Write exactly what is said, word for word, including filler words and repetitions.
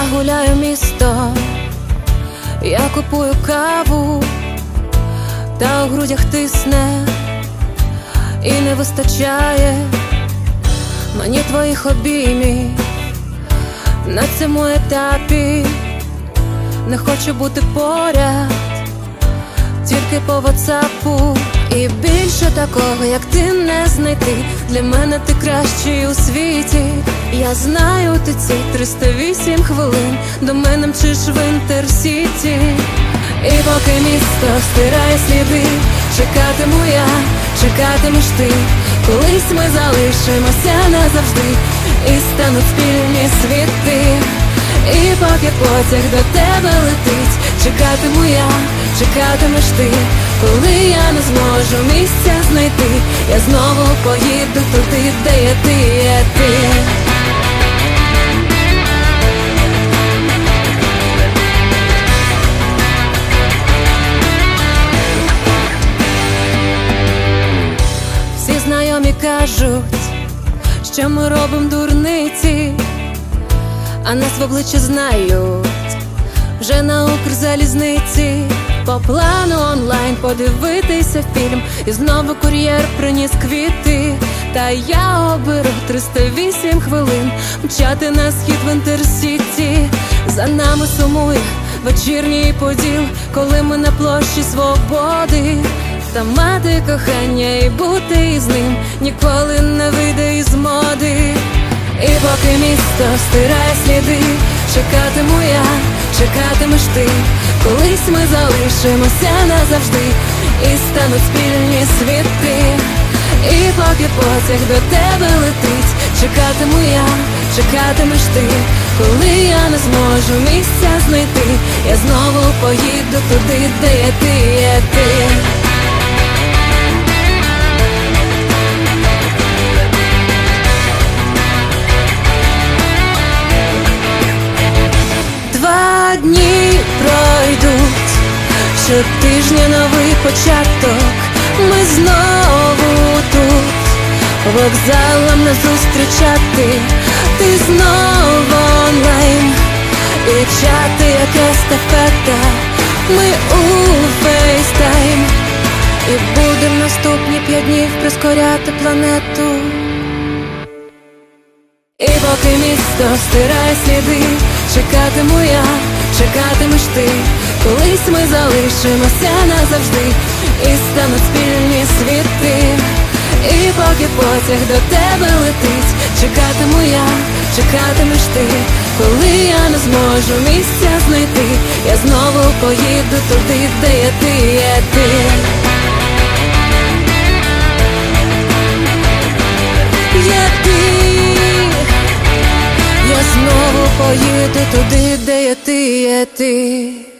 гуляю місто, я купую каву, та у грудях тисне і не вистачає мені твоїх обіймів. На цьому етапі не хочу бути поряд, тільки по ватсапу. І більше такого, як ти, не знайти. Для мене ти кращий у світі. Я знаю, ти ці триста вісім хвилин до мене мчиш в Інтерсіті. І поки місто стирає сліди, чекатиму я, чекатимеш ти. Колись ми залишимося назавжди і стануть спільні світи. І поки потяг до тебе летить, чекатиму я, чекатимеш ти. Коли я не зможу місця знайти, я знову поїду туди, де є ти, є ти. Всі знайомі кажуть, що ми робимо дурниці, а нас в обличчя знають вже на Укрзалізниці. По плану онлайн подивитися фільм, і знову кур'єр приніс квіти. Та я оберу триста вісім хвилин мчати на схід в Інтерсіті. За нами сумує вечірній поділ, коли ми на площі Свободи. Та мати кохання і бути із ним ніколи не вийде із моди. І поки місто стирає сліди, чекатиму я, чекатимеш ти. Колись ми залишимося назавжди і стануть спільні світи. І поки потяг до тебе летить, чекатиму я, чекатимеш ти. Коли я не зможу місця знайти, я знову поїду туди, де є ти, є ти. Два дні пройдуть, щотижня новий початок. Ми знову тут, вокзалом нас зустрічати. Ти знову онлайн, і чати як естафета. Ми у фейстайм, і будем наступні п'ять днів прискоряти планету. І поки місто стирає сліди, чекатиму я, чекатимеш ти. Колись ми залишимося назавжди і стануть спільні світи. І поки потяг до тебе летить, чекатиму я, чекатимеш ти. Коли я не зможу місця знайти, я знову поїду туди, де є ти, є ти. Є ти. Я знову поїду туди, де є ти, є ти.